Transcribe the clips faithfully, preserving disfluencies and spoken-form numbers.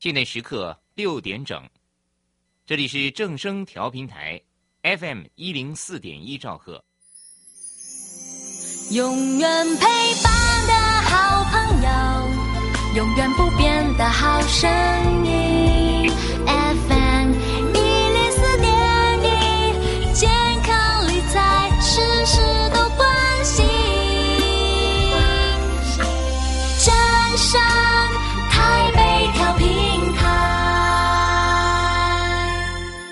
现在时刻六点整，这里是正声调频台 F M 一零四点一兆赫， 永远陪伴的好朋友，永远不变的好声音 F M 一零四点一，健康理财事事都关心，正声台北调频台，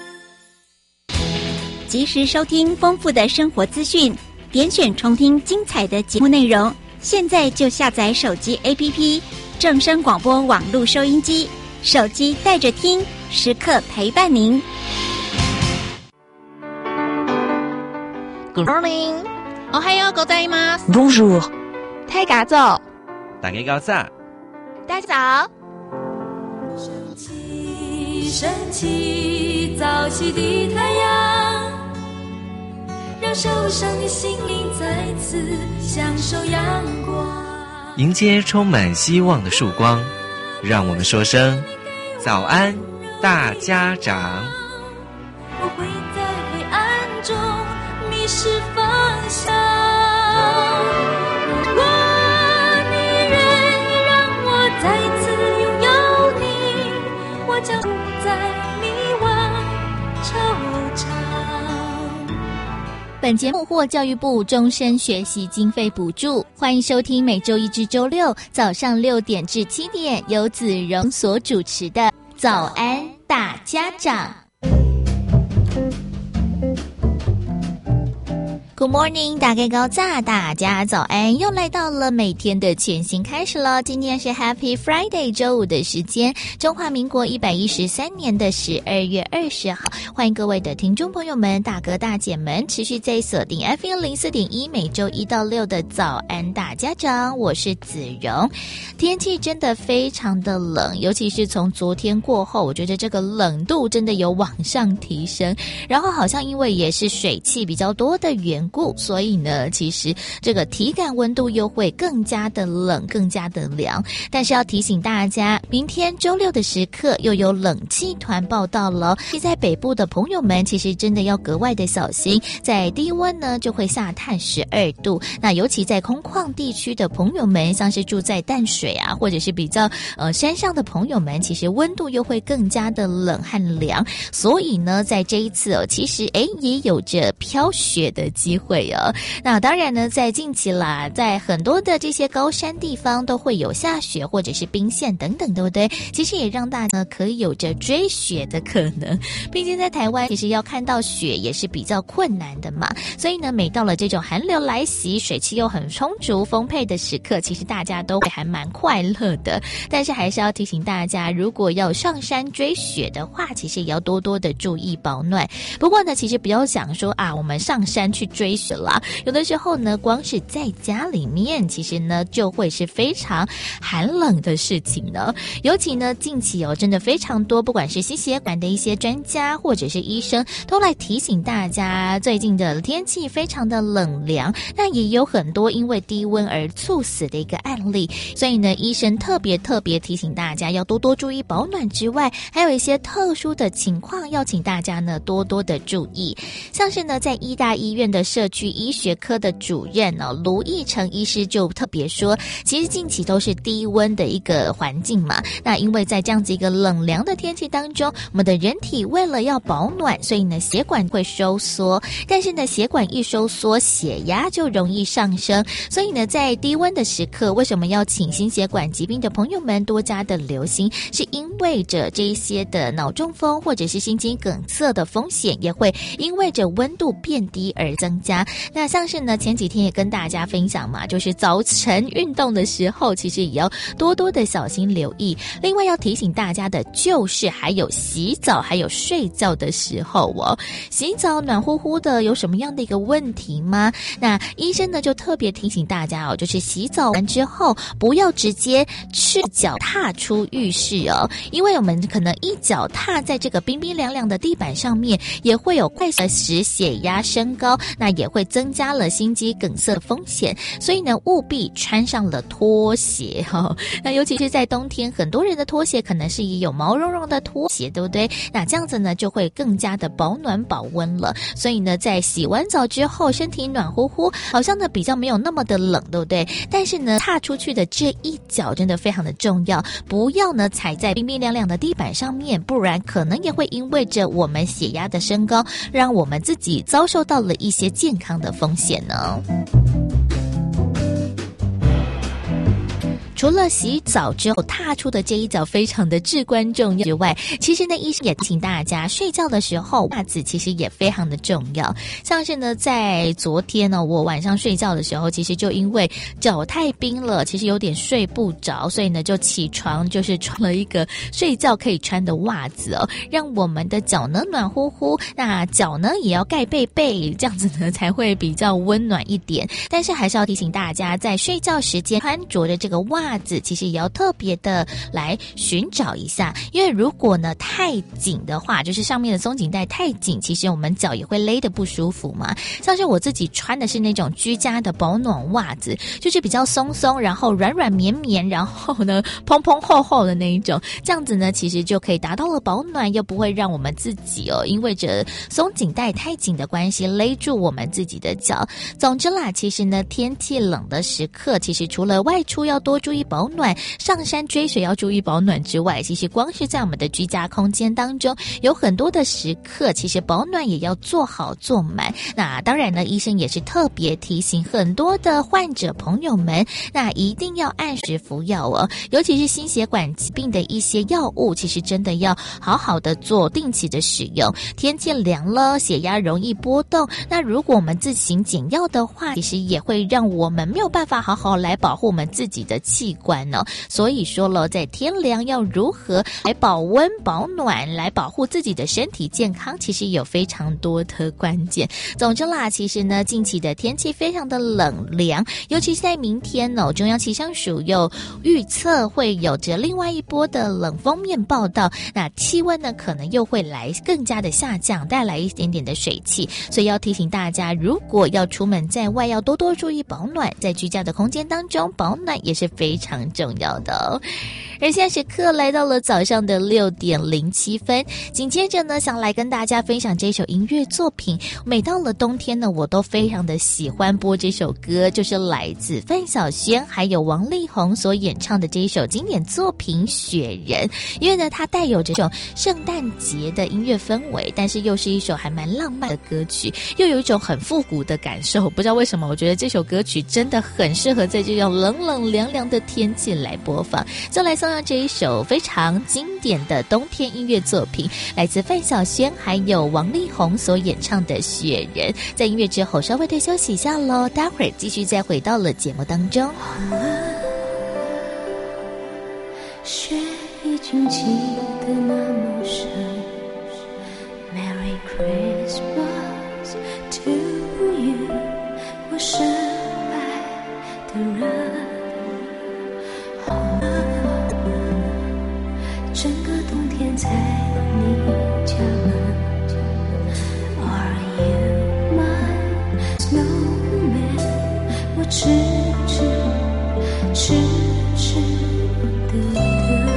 及时收听丰富的生活资讯，点选重听精彩的节目内容。现在就下载手机 A P P 正声广播网络收音机，手机带着听，时刻陪伴您。 Good morning， おはようございます。 Bonjour， 太嘎早， 大家早上， 大家早。 升起，升起，早起的太阳，让受伤的心灵再次享受阳光， 迎接充满希望的曙光，让我们说声早安大家长。 我会在黑暗中迷失方向，如果你愿意让我再次拥有你，我将不再迷惘惆怅。 本节目获教育部终身学习经费补助，欢迎收听每周一至周六早上六点至七点由子荣所主持的早安大家长。Good morning， 大家高炸，大家早安！又来到了每天的全新开始了。今天是 Happy Friday， 周五的时间，中华民国一百一十三年的十二月二十号。欢迎各位的听众朋友们、大哥大姐们，持续在锁定 F M 零四点一，每周一到六的早安大家长，我是子荣。天气真的非常的冷，尤其是从昨天过后，我觉得这个冷度真的有往上提升。然后好像因为也是水汽比较多的缘故，所以呢，其实这个体感温度又会更加的冷，更加的凉。但是要提醒大家，明天周六的时刻又有冷气团报道了。在北部的朋友们，其实真的要格外的小心，在低温呢就会下探十二度。那尤其在空旷地区的朋友们，像是住在淡水啊，或者是比较呃山上的朋友们，其实温度又会更加的冷和凉。所以呢，在这一次哦，其实诶也有着飘雪的机会哦。那当然呢，在近期啦，在很多的这些高山地方都会有下雪或者是冰线等等，对不对？其实也让大家呢可以有着追雪的可能。毕竟在台湾，其实要看到雪也是比较困难的嘛。所以呢，每到了这种寒流来袭，水汽又很充足丰沛的时刻，其实大家都会还蛮快乐的。但是还是要提醒大家，如果要上山追雪的话，其实也要多多的注意保暖。不过呢，其实不要想说啊，我们上山去追雪啦，有的时候呢，光是在家里面，其实呢就会是非常寒冷的事情呢。尤其呢，近期哦，真的非常多，不管是心血管的一些专家或者是医生，都来提醒大家，最近的天气非常的冷凉，那也有很多因为低温而猝死的一个案例。所以呢，医生特别特别提醒大家要多多注意保暖之外，还有一些特殊的情况要请大家呢多多的注意。像是呢，在医大医院的社区医学科的主任哦，卢义成医师就特别说，其实近期都是低温的一个环境嘛，那因为在这样子一个冷凉的天气当中，我们的人体为了要保暖，所以呢血管会收缩，但是呢血管一收缩，血压就容易上升。所以呢，在低温的时刻，为什么要请心血管疾病的朋友们多加的留心，是因为着这一些的脑中风或者是心肌梗塞的风险也会因为着温度变低而增加。那像是呢，前几天也跟大家分享嘛，就是早晨运动的时候，其实也要多多的小心留意。另外要提醒大家的就是还有洗澡还有睡觉的时候哦，洗澡暖乎乎的有什么样的一个问题吗？那医生呢就特别提醒大家哦，就是洗澡完之后不要直接赤脚踏出浴室哦，因为我们可能一脚踏在这个冰冰凉凉的地板上面，也会有快速使血压升高，那也会增加了心肌梗塞的风险，所以呢务必穿上了拖鞋哦。那尤其是在冬天，很多人的拖鞋可能是以有毛茸茸的拖鞋，对不对？那这样子呢就会更加的保暖保温了。所以呢在洗完澡之后，身体暖乎乎，好像呢比较没有那么的冷，对不对？但是呢踏出去的这一脚真的非常的重要，不要呢踩在冰冰凉凉的地板上面，不然可能也会因为着我们血压的升高，让我们自己遭受到了一些健康的风险呢。除了洗澡之后踏出的这一脚非常的至关重要之外，其实呢医生也提醒大家，睡觉的时候袜子其实也非常的重要。像是呢在昨天呢我晚上睡觉的时候，其实就因为脚太冰了，其实有点睡不着，所以呢就起床就是穿了一个睡觉可以穿的袜子哦，让我们的脚呢暖乎乎，那脚呢也要盖被被，这样子呢才会比较温暖一点。但是还是要提醒大家，在睡觉时间穿着的这个袜子其实也要特别的来寻找一下，因为如果呢太紧的话，就是上面的松紧带太紧，其实我们脚也会勒得不舒服嘛。像是我自己穿的是那种居家的保暖袜子，就是比较松松，然后软软绵绵，然后呢蓬蓬厚厚的那一种，这样子呢其实就可以达到了保暖，又不会让我们自己哦因为这松紧带太紧的关系勒住我们自己的脚。总之啦，其实呢天气冷的时刻，其实除了外出要多注意保暖，上山追水要注意保暖之外，其实光是在我们的居家空间当中，有很多的时刻其实保暖也要做好做满。那当然呢医生也是特别提醒很多的患者朋友们，那一定要按时服药哦，尤其是心血管疾病的一些药物，其实真的要好好的做定期的使用。天气凉了，血压容易波动，那如果我们自行减药的话，其实也会让我们没有办法好好来保护我们自己的器官哦。所以说了，在天凉要如何来保温保暖，来保护自己的身体健康，其实有非常多的关键。总之啦，其实呢近期的天气非常的冷凉，尤其是在明天哦，中央气象署又预测会有着另外一波的冷锋面报道，那气温呢可能又会来更加的下降，带来一点点的水汽。所以要提醒大家，如果要出门在外，要多多注意保暖，在居家的空间当中保暖也是非常重要的哦。而现在时刻来到了早上的六点零七分，紧接着呢想来跟大家分享这首音乐作品。每到了冬天呢，我都非常的喜欢播这首歌，就是来自范晓萱还有王力宏所演唱的这一首经典作品《雪人》。因为呢它带有这种圣诞节的音乐氛围，但是又是一首还蛮浪漫的歌曲，又有一种很复古的感受。不知道为什么，我觉得这首歌曲真的很适合在这种冷冷凉凉的天气来播放。就来送上这一首非常经典的冬天音乐作品，来自范晓萱还有王力宏所演唱的《雪人》。在音乐之后稍微的休息一下咯，待会儿继续再回到了节目当中。 雪已经积得那么深， Merry Christmas to you， 我深爱的人。好了，整个冬天在你家门， Are you my snowman？ 我痴痴痴痴的等。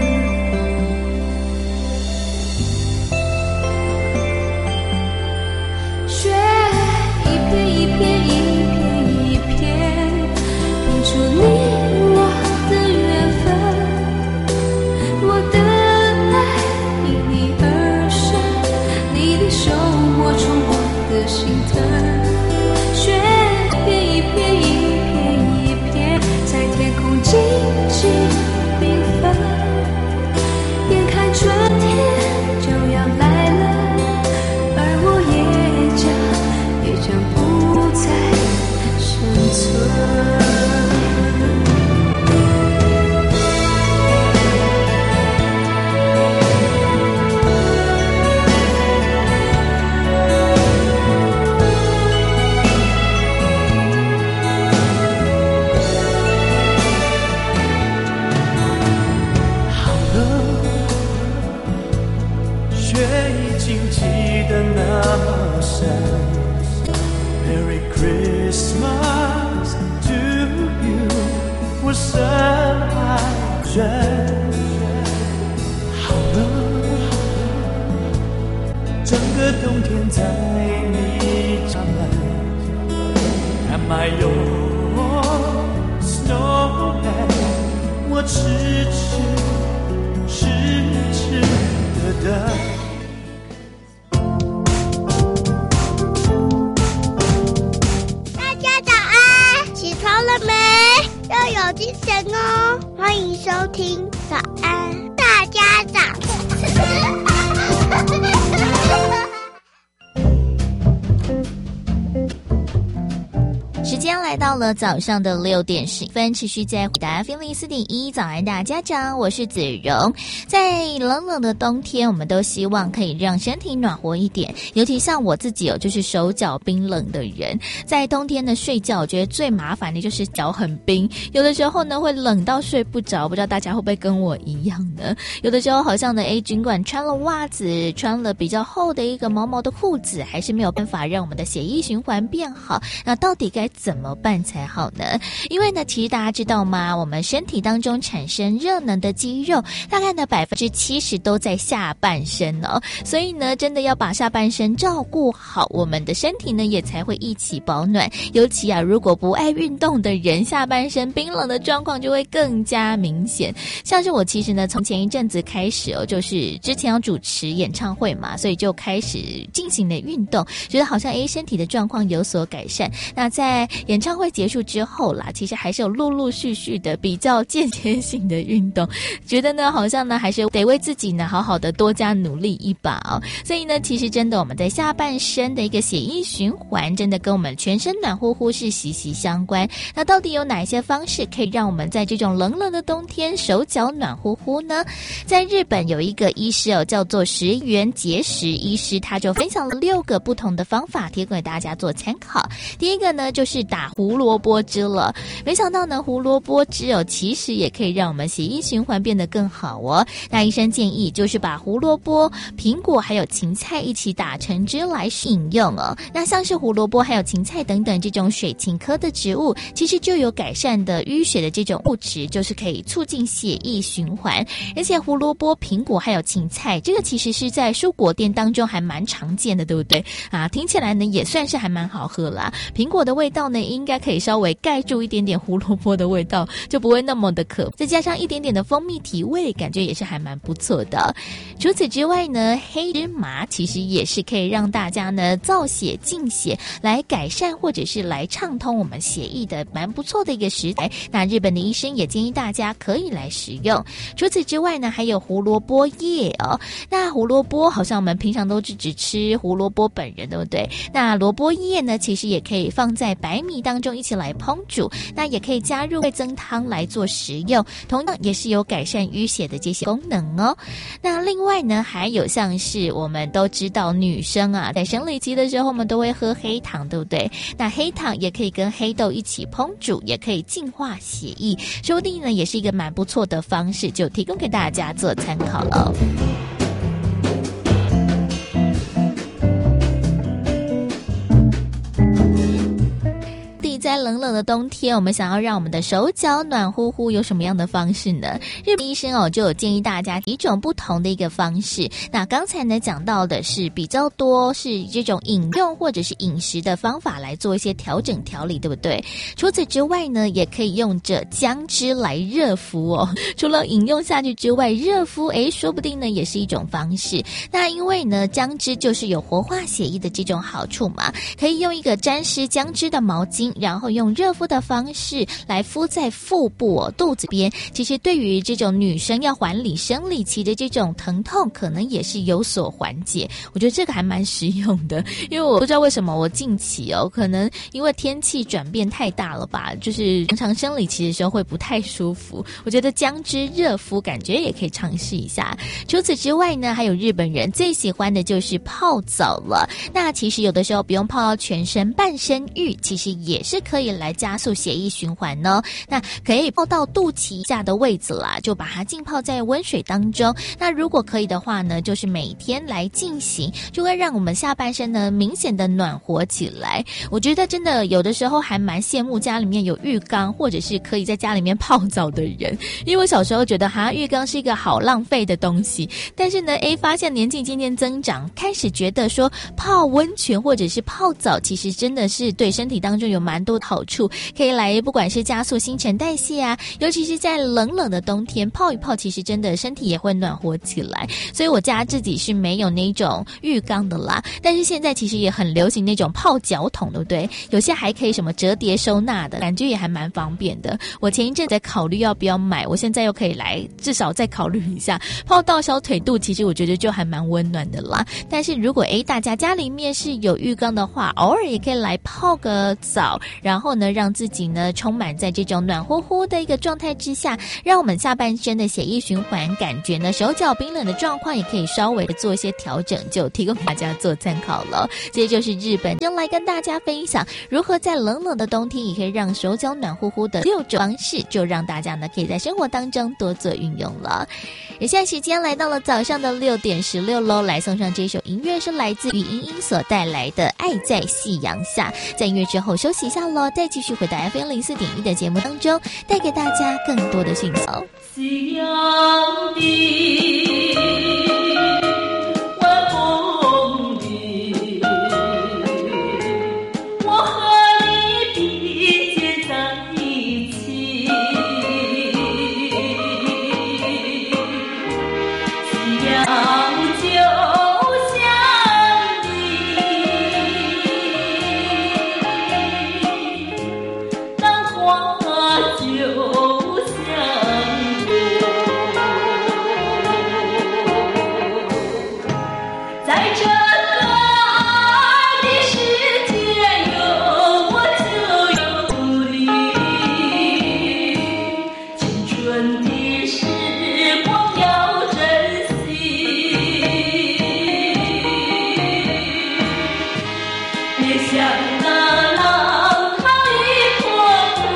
雪一片一片一片一片，拼出你我的缘分。我的爱因你而生，你的手握住我的心疼。雪一片一片一片一片，在天空静静缤纷。眼看春天就要来了，而我也将也将不再生存。 Merry Christmas to you， 我深爱着。好了，整个冬天在你家门，Am I your snowman？ 我痴痴痴痴的等。 要有精神哦！欢迎收听早安大家长。 时间来到了早上的六点十分，持续在回答 F M 零四点一早安大家长，我是子荣。在冷冷的冬天，我们都希望可以让身体暖和一点，尤其像我自己哦，就是手脚冰冷的人，在冬天的睡觉，我觉得最麻烦的就是脚很冰，有的时候呢会冷到睡不着，不知道大家会不会跟我一样呢？有的时候好像呢，诶，尽管穿了袜子，穿了比较厚的一个毛毛的裤子，还是没有办法让我们的血液循环变好，那到底该怎么办才好呢？因为呢，其实大家知道吗？我们身体当中产生热能的肌肉，大概呢百分之七十都在下半身哦。所以呢，真的要把下半身照顾好，我们的身体呢也才会一起保暖。尤其啊，如果不爱运动的人，下半身冰冷的状况就会更加明显。像是我其实呢，从前一阵子开始哦，就是之前要主持演唱会嘛，所以就开始进行了运动，觉得好像诶身体的状况有所改善。那在演唱会结束之后啦，其实还是有陆陆续续的比较间歇性的运动，觉得呢好像呢还是得为自己呢好好的多加努力一把哦。所以呢，其实真的我们在下半身的一个血液循环，真的跟我们全身暖乎乎是息息相关。那到底有哪一些方式可以让我们在这种冷冷的冬天手脚暖乎乎呢？在日本有一个医师哦，叫做石原节食医师，他就分享了六个不同的方法，提供给大家做参考。第一个呢，就是打胡萝卜汁了。没想到呢，胡萝卜汁哦，其实也可以让我们血液循环变得更好哦。那医生建议就是把胡萝卜、苹果还有芹菜一起打成汁来饮用哦。那像是胡萝卜还有芹菜等等这种水芹科的植物，其实就有改善的淤血的这种物质，就是可以促进血液循环。而且胡萝卜、苹果还有芹菜，这个其实是在蔬果店当中还蛮常见的，对不对啊？听起来呢也算是还蛮好喝啦。苹果的味道呢，应该可以稍微盖住一点点胡萝卜的味道，就不会那么的可，再加上一点点的蜂蜜提味，感觉也是还蛮不错的。除此之外呢，黑芝麻其实也是可以让大家呢造血净血，来改善或者是来畅通我们血液的蛮不错的一个食材。那日本的医生也建议大家可以来食用。除此之外呢，还有胡萝卜叶哦。那胡萝卜好像我们平常都是只吃胡萝卜本人，对不对？那萝卜叶呢，其实也可以放在白米当中一起来烹煮，那也可以加入味增汤来做食用，同样也是有改善淤血的这些功能哦。那另外呢，还有像是我们都知道女生啊，在生理期的时候我们都会喝黑糖，对不对？那黑糖也可以跟黑豆一起烹煮，也可以净化血液，说不定呢也是一个蛮不错的方式，就提供给大家做参考了。在冷冷的冬天，我们想要让我们的手脚暖乎乎，有什么样的方式呢？日本医生哦就有建议大家几种不同的一个方式。那刚才呢讲到的是比较多是这种饮用或者是饮食的方法来做一些调整调理，对不对？除此之外呢，也可以用着姜汁来热敷哦。除了饮用下去之外，热敷诶说不定呢也是一种方式。那因为呢姜汁就是有活化血液的这种好处嘛，可以用一个沾湿姜汁的毛巾，然后用热敷的方式来敷在腹部哦、肚子边，其实对于这种女生要缓理生理期的这种疼痛，可能也是有所缓解。我觉得这个还蛮实用的，因为我不知道为什么我近期哦，可能因为天气转变太大了吧，就是常常生理期的时候会不太舒服。我觉得姜汁热敷感觉也可以尝试一下。除此之外呢，还有日本人最喜欢的就是泡澡了。那其实有的时候不用泡到全身，半身浴其实也是可可以来加速血液循环呢？那可以泡到肚脐下的位置啦，就把它浸泡在温水当中。那如果可以的话呢，就是每天来进行，就会让我们下半身呢明显的暖和起来。我觉得真的有的时候还蛮羡慕家里面有浴缸，或者是可以在家里面泡澡的人，因为我小时候觉得哈浴缸是一个好浪费的东西，但是呢，诶，发现年纪渐渐增长，开始觉得说泡温泉或者是泡澡，其实真的是对身体当中有蛮多的好处，可以来不管是加速新陈代谢啊，尤其是在冷冷的冬天泡一泡，其实真的身体也会暖和起来。所以我家自己是没有那种浴缸的啦，但是现在其实也很流行那种泡脚桶，对不对？有些还可以什么折叠收纳的，感觉也还蛮方便的。我前一阵在考虑要不要买，我现在又可以来至少再考虑一下。泡到小腿肚其实我觉得就还蛮温暖的啦。但是如果诶大家家里面是有浴缸的话，偶尔也可以来泡个澡，然后呢让自己呢充满在这种暖乎乎的一个状态之下，让我们下半身的血液循环感觉呢手脚冰冷的状况也可以稍微的做一些调整，就提供大家做参考了。这就是日本将来跟大家分享如何在冷冷的冬天也可以让手脚暖乎乎的六种方式，就让大家呢可以在生活当中多做运用了。也现在时间来到了早上的六点十六喽，来送上这首音乐是来自于莹莹所带来的《爱在夕阳下》。在音乐之后休息一下喽，再继续回到 F M 零四点一的节目当中，带给大家更多的讯息。 夕阳的晚风里，我和你并肩在一起。夕阳就像你，当花就在这个爱的世界，有我就有你。青春的时光要珍惜，别像那浪淘一波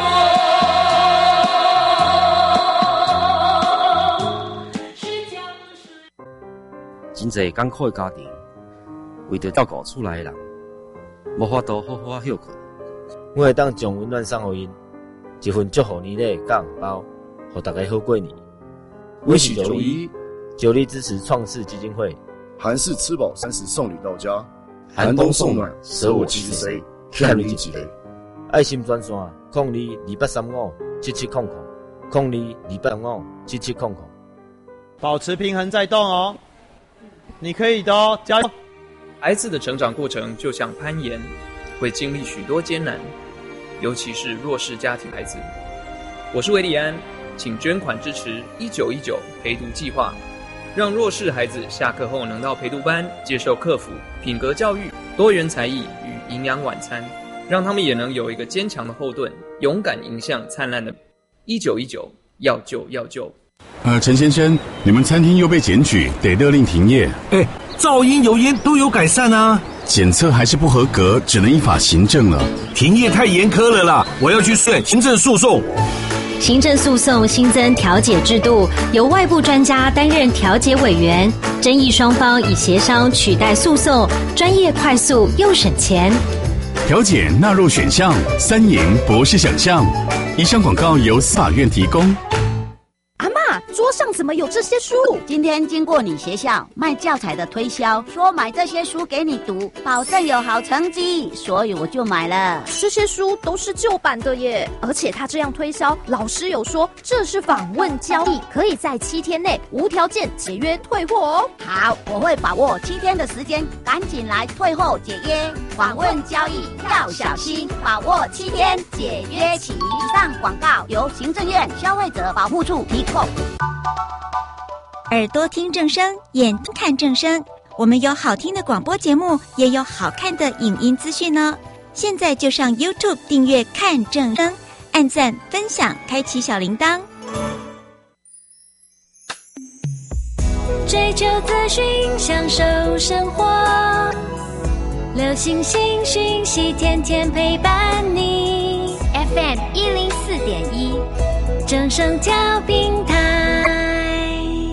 波，是江水。 真侪艰苦的家庭，为着照顾厝内的人，无法度好好休困。 我会当将温暖送互因，一份祝福年的甲红包，互大家好过年。 我是九一， 九力支持创世基金会。 韩式吃饱三十送礼到家，寒冬送暖，舍我其谁？看你几类？ 爱心专线：零二二八三五七七空空，零二二八三五七七空空。 保持平衡再动哦。你可以的哦，加油！ 孩子的成长过程就像攀岩，会经历许多艰难，尤其是弱势家庭孩子。我是韦礼安，请捐款支持一九一九陪读计划，让弱势孩子下课后能到陪读班接受课辅、品格教育、多元才艺与营养晚餐，让他们也能有一个坚强的后盾，勇敢迎向灿烂的一九一九，要救要救。 呃，陈先生，你们餐厅又被检举，得勒令停业。 哎，噪音、油烟都有改善啊。 检测还是不合格，只能依法行政了。 停业太严苛了啦，我要去诉行政诉讼。 行政诉讼新增调解制度，由外部专家担任调解委员，争议双方以协商取代诉讼，专业、快速又省钱。 调解纳入选项，三赢不是想象。以上广告由司法院提供。 桌上怎么有这些书？今天经过你学校卖教材的推销，说买这些书给你读，保证有好成绩，所以我就买了。 这些书都是旧版的耶，而且他这样推销，老师有说这是访问交易，可以在七天内无条件解约退货哦。 好，我会把握七天的时间，赶紧来退货解约。访问交易要小心，把握七天解约期。以上广告由行政院消费者保护处提供。 耳朵听正声，眼睛看正声。我们有好听的广播节目，也有好看的影音资讯呢。现在就上 YouTube 订阅看正声，按赞、分享，开启小铃铛。 追求资讯，享受生活，流行新讯息，天天陪伴你。 F M 一零四点一，正声调频台。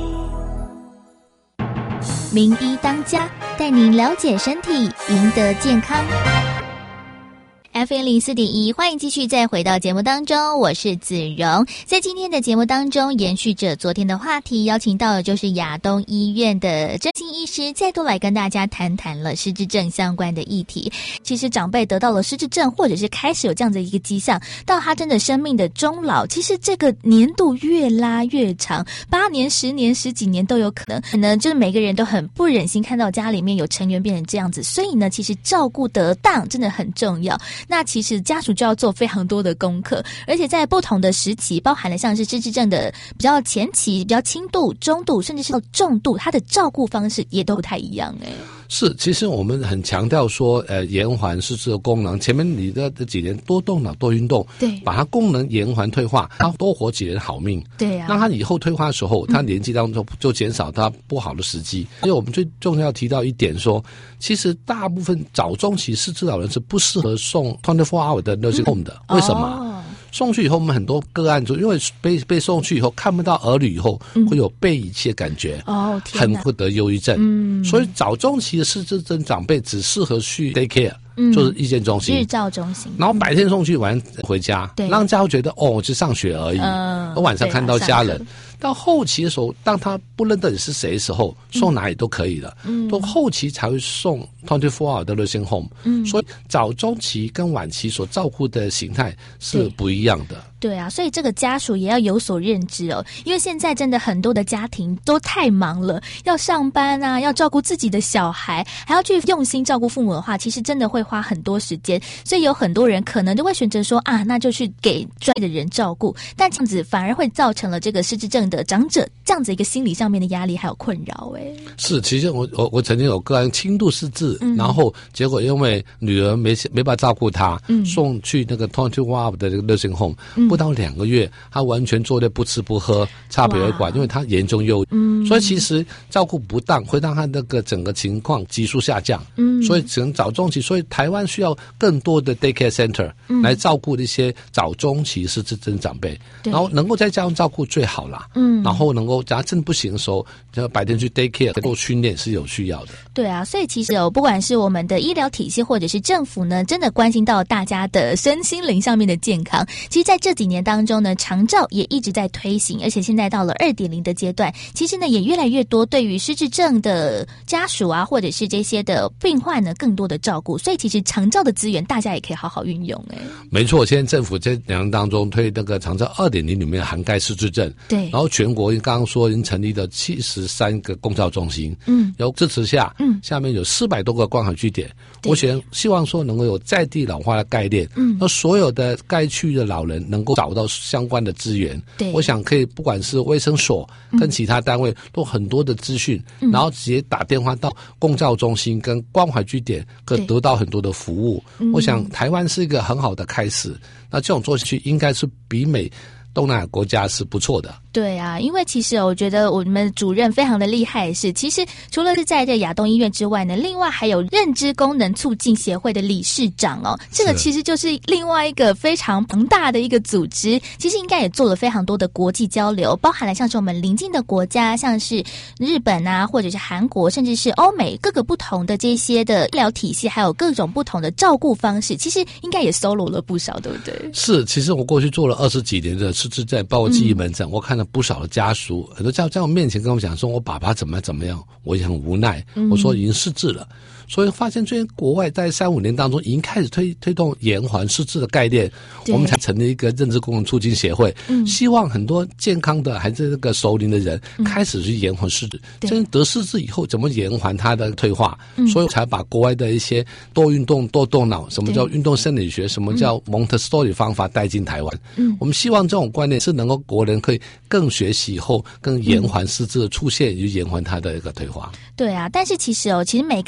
名医当家，带您了解身体，赢得健康。F M 零四点一，欢迎继续再回到节目当中，我是子荣。在今天的节目当中，延续着昨天的话题，邀请到的就是亚东医院的郑欣医师，再度来跟大家谈谈了失智症相关的议题。其实长辈得到了失智症，或者是开始有这样的一个迹象，到他真的生命的终老，其实这个年度越拉越长，八年、十年、十几年都有可能。可能就是每个人都很不忍心看到家里面有成员变成这样子，所以呢，其实照顾得当真的很重要。那其实家属就要做非常多的功课，而且在不同的时期，包含了像是失智症的比较前期、比较轻度、中度，甚至是到重度，它的照顾方式也都不太一样哎。 是，其实我们很强调说，呃，延缓失智的功能。前面你的这几年多动脑、多运动， 对， 把它功能延缓退化，它多活几年好命。 对啊， 那它以后退化的时候，它年纪当中就减少它不好的时机。所以我们最重要提到一点说，其实大部分早中期失智老人是不适合送二十四 hour 的 nursing home 的。为什么？哦，送去以后，我们很多个案就因为被被送去以后看不到儿女以后，嗯，会有被遗弃的感觉，哦，很会得忧郁症。嗯，所以早中期的失智症长辈只适合去 daycare。嗯，就是日间中心、 日照中心， 然后白天送去，晚上回家，对，让家会觉得哦，我去上学而已。嗯，我晚上看到家人。到后期的时候，当他不认得你是谁的时候，送哪里都可以了。嗯，到后期才会送二十四 hour 的 nursing home。嗯，所以早中期跟晚期所照顾的形态是不一样的。 对啊，所以这个家属也要有所认知哦，因为现在真的很多的家庭都太忙了，要上班啊，要照顾自己的小孩，还要去用心照顾父母的话，其实真的会花很多时间，所以有很多人可能就会选择说啊，那就去给专业的人照顾，但这样子反而会造成了这个失智症的长者这样子一个心理上面的压力还有困扰。哎， 是，其实我我我曾经有个案轻度失智，嗯，然后结果因为女儿没没办法照顾他，嗯，送去那个二十四 hour 的这个 nursing home，嗯，不到两个月，他完全做的不吃不喝，插鼻胃管，因为他严重忧郁，嗯，所以其实照顾不当会让他那个整个情况急速下降，嗯，所以只能早中期，所以台湾需要更多的 daycare center，嗯，来照顾一些早中期失智症长辈，然后能够在家中照顾最好啦，嗯，然后能够假如真不行的时候，就白天去 daycare 做训练是有需要的。 对啊，所以其实哦，不管是我们的医疗体系或者是政府呢，真的关心到大家的身心灵上面的健康。其实在这几年当中呢，长照也一直在推行，而且现在到了 二点零 的阶段，其实呢也越来越多对于失智症的家属啊，或者是这些的病患呢更多的照顾，所以其实长照的资源大家也可以好好运用。哎， 没错，现在政府在两年当中推那个长照 二点零 里面涵盖失智症，对，然后全国刚刚说已经成立了七十三个公照中心，嗯，有支持下，嗯，下面有四百多个关怀据点，我想希望说能够有在地老化的概念，嗯，那所有的该区的老人能够找到相关的资源，对，我想可以不管是卫生所跟其他单位都很多的资讯，嗯，然后直接打电话到公照中心跟关怀据点，可得到很多的服务。我想台湾是一个很好的开始，那这种做下去应该是比美东南亚国家是不错的。 对啊，因为其实我觉得我们主任非常的厉害，是其实除了是在这亚东医院之外呢，另外还有认知功能促进协会的理事长哦，这个其实就是另外一个非常庞大的一个组织，其实应该也做了非常多的国际交流，包含了像是我们邻近的国家，像是日本啊，或者是韩国，甚至是欧美各个不同的这些的医疗体系，还有各种不同的照顾方式，其实应该也搜罗了不少，对不对？ 是，其实我过去做了二十几年的失智症，包括记忆门诊，嗯，我看了不少的家属，很多在在我面前跟我讲说，我爸爸怎么样怎么样，我也很无奈，嗯，我说已经失智了。所以发现最近国外在三五年当中已经开始推推动延缓失智的概念，我们才成立一个认知功能促进协会，嗯，希望很多健康的还是这个熟龄的人，嗯，开始去延缓失智，真得失智以后怎么延缓它的退化，嗯，所以才把国外的一些多运动多动脑，什么叫运动生理学，什么叫蒙特梭利方法带进台湾，嗯，我们希望这种观念是能够国人可以更学习以后更延缓失智的出现，以及延缓它的一个退化。 对啊，但是其实哦，其实每个国家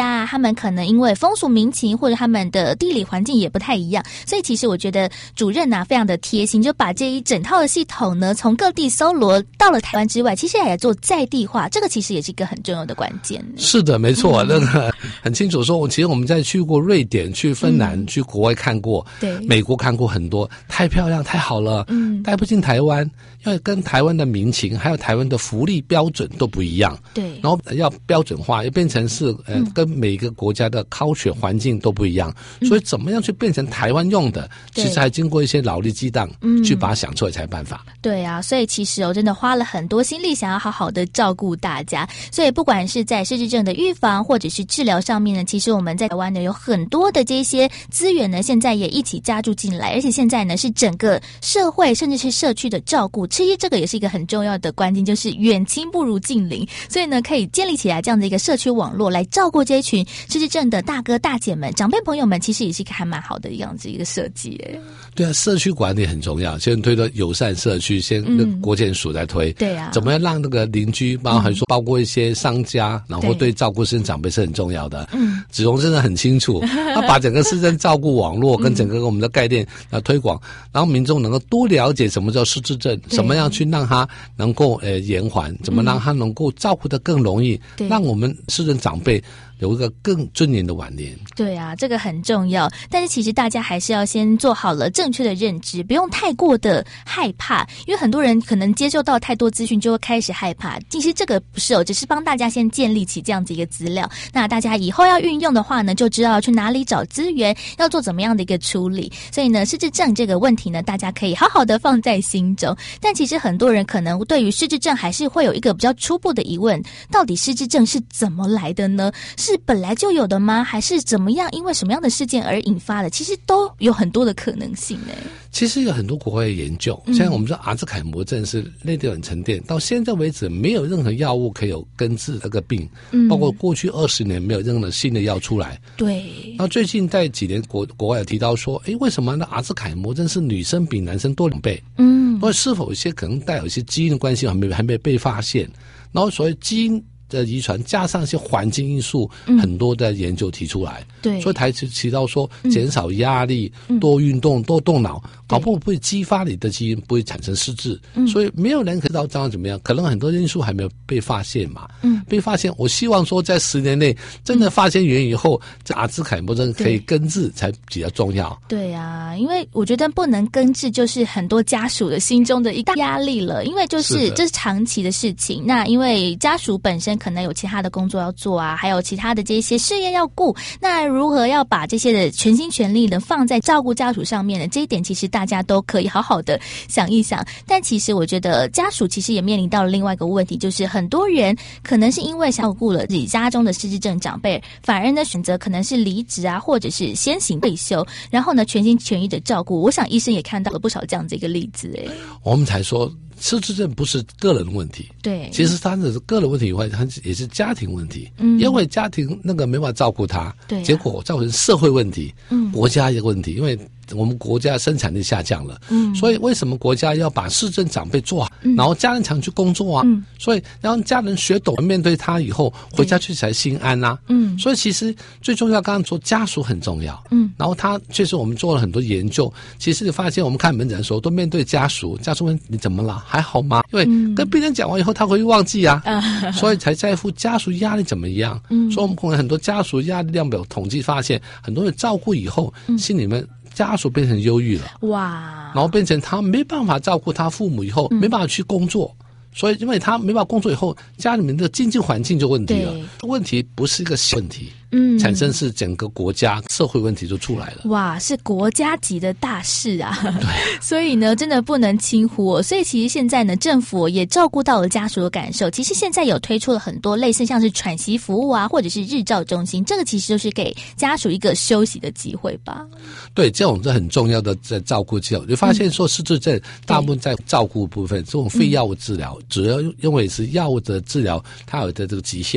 家啊，他们可能因为风俗民情或者他们的地理环境也不太一样，所以其实我觉得主任啊非常的贴心，就把这一整套的系统呢从各地搜罗到了台湾之外，其实也做在地化，这个其实也是一个很重要的关键。 是的，没错，那个很清楚说，我其实我们在去过瑞典、去芬兰、嗯、去国外看过，对，美国看过很多，太漂亮、太好了，嗯，带不进台湾，因为跟台湾的民情还有台湾的福利标准都不一样，对，然后要标准化，要变成是呃、嗯、跟每个国家的culture环境都不一样，嗯、所以怎么样去变成台湾用的，其实还经过一些脑力激荡，嗯，去把它想出来才办法。 对啊，所以其实我真的花了很多心力，想要好好的照顾大家。所以不管是在失智症的预防或者是治疗上面呢，其实我们在台湾呢有很多的这些资源呢，现在也一起加注进来，而且现在呢是整个社会甚至是社区的照顾，其实这个也是一个很重要的关键，就是远亲不如近邻，所以呢可以建立起来这样的一个社区网络来照顾这一群失智症的大哥大姐们、长辈朋友们，其实也是一个还蛮好的样子一个设计耶。 对啊，社区管理很重要，先推的友善社区，先那个国健署来推，对啊，怎么样让那个邻居，包含说包括一些商家，然后对照顾失智长辈是很重要的。嗯，子荣真的很清楚，他把整个失智照顾网络跟整个我们的概念来推广，然后民众能够多了解什么叫失智症，怎么样去让他能够呃延缓，怎么让他能够照顾得更容易，让我们失智长辈有一个更尊严的晚年。 对啊，这个很重要，但是其实大家还是要先做好了正确的认知，不用太过的害怕，因为很多人可能接受到太多资讯就会开始害怕，其实这个不是哦，只是帮大家先建立起这样子一个资料，那大家以后要运用的话呢，就知道要去哪里找资源，要做怎么样的一个处理。所以呢，失智症这个问题呢，大家可以好好的放在心中，但其实很多人可能对于失智症还是会有一个比较初步的疑问，到底失智症是怎么来的呢？是本来就有的吗？还是怎么样因为什么样的事件而引发的？其实都有很多的可能性呢。 其实有很多国外的研究，像我们说阿兹海默症是类淀粉沉淀，到现在为止没有任何药物可以有根治这个病，嗯，包括过去二十年没有任何新的药出来。对。那最近在几年国国外有提到说，诶，为什么那阿兹海默症是女生比男生多两倍？嗯，或者是否有些可能带有一些基因的关系还没还没被发现？然后所谓基因的遗传加上一些环境因素，嗯、很多的研究提出来，对，所以才提到说减少压力、嗯、多运动、多动脑，搞不好会激发你的基因，不会产生失智。嗯、所以没有人可以知道这样怎么样，可能很多因素还没有被发现嘛。嗯，被发现，我希望说在十年内真的发现原因以后，嗯、这阿兹海默症可以根治才比较重要。 对呀、啊，因为我觉得不能根治，就是很多家属的心中的一大压力了，因为就是这是长期的事情。那因为家属本身可能有其他的工作要做啊，还有其他的这些事业要顾，那如何要把这些的全心全力的放在照顾家属上面呢？这一点其实大家都可以好好的想一想。但其实我觉得家属其实也面临到了另外一个问题，就是很多人可能是因为照顾了自己家中的失智症长辈，反而呢选择可能是离职啊，或者是先行退休，然后呢全心全意的照顾。我想医生也看到了不少这样的一个例子。诶， 我们才说失智症不是个人问题，对，其实他的个人问题以外，他也是家庭问题，嗯，因为家庭那个没办法照顾他，对、啊，结果造成社会问题，嗯，国家一个问题，因为我们国家生产力下降了，嗯，所以为什么国家要把失智长辈做好，嗯、然后家人常去工作啊，嗯，所以让家人学懂面对他以后回家去才心安啊，嗯，所以其实最重要，刚刚说家属很重要，嗯，然后他确实我们做了很多研究，其实你发现我们看门诊的时候都面对家属，家属问你怎么了？还好吗？因为跟病人讲完以后他会忘记啊，嗯、所以才在乎家属压力怎么样。嗯，所以我们可能很多家属压力量表统计发现，很多人照顾以后，嗯、心里面家属变成忧郁了，哇，然后变成他没办法照顾他父母以后，嗯、没办法去工作。所以因为他没办法工作以后，家里面的经济环境就问题了。问题不是一个小问题，嗯，产生是整个国家社会问题就出来了。 哇，是国家级的大事啊！对，所以呢，真的不能轻忽哦。所以其实现在呢，政府也照顾到了家属的感受。其实现在有推出了很多类似像是喘息服务啊，或者是日照中心，这个其实就是给家属一个休息的机会吧。 对，这种是很重要的在照顾之后，你发现说失智症大部分在照顾部分，这种非药物治疗。主要因为是药物的治疗，它有的这个极限，